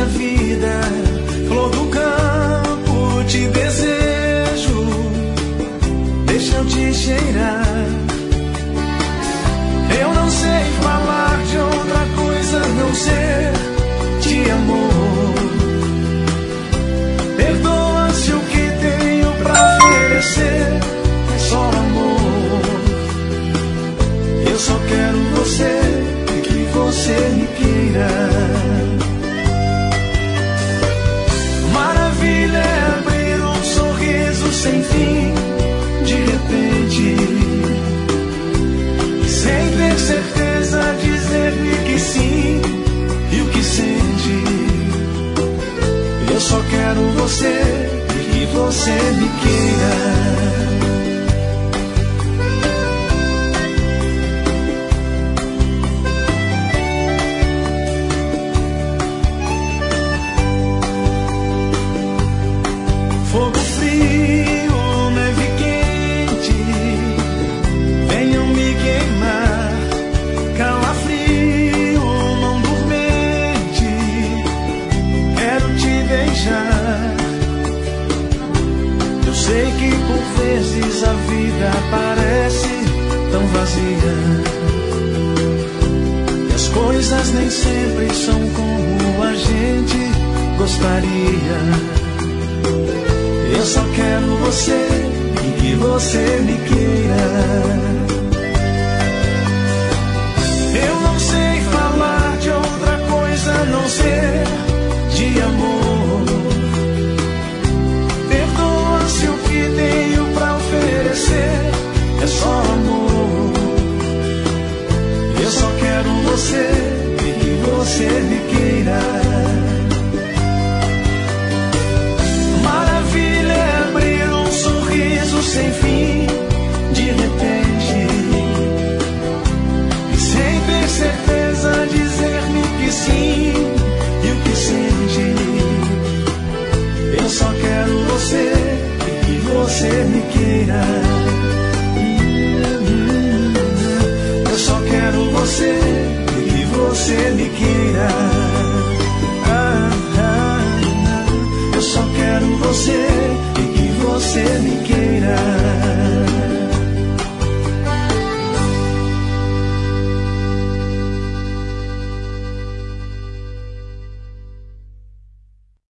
minha vida, flor do campo, te desejo, deixa eu te cheirar. Eu não sei falar de outra coisa a não ser de amor. Perdoa se o que tenho pra oferecer é só amor. Eu só quero você e que você me queira. Maravilha é abrir um sorriso sem fim, de repente, sem ter certeza, dizer-me que sim e o que sente. Eu só quero você e que você me queira. Fogo frio, neve quente, venham me queimar. Calafrio, mão dormente, quero te beijar. Eu sei que por vezes a vida parece tão vazia, e as coisas nem sempre são como a gente gostaria. Eu só quero você e que você me queira. Eu não sei falar de outra coisa a não ser de amor. Perdoa se o que tenho pra oferecer é só amor. Eu só quero você e que você me queira. Sem fim, de repente, e sem ter certeza, dizer-me que sim e o que sente. Eu só quero você e que você me queira. Eu só quero você e que você me queira.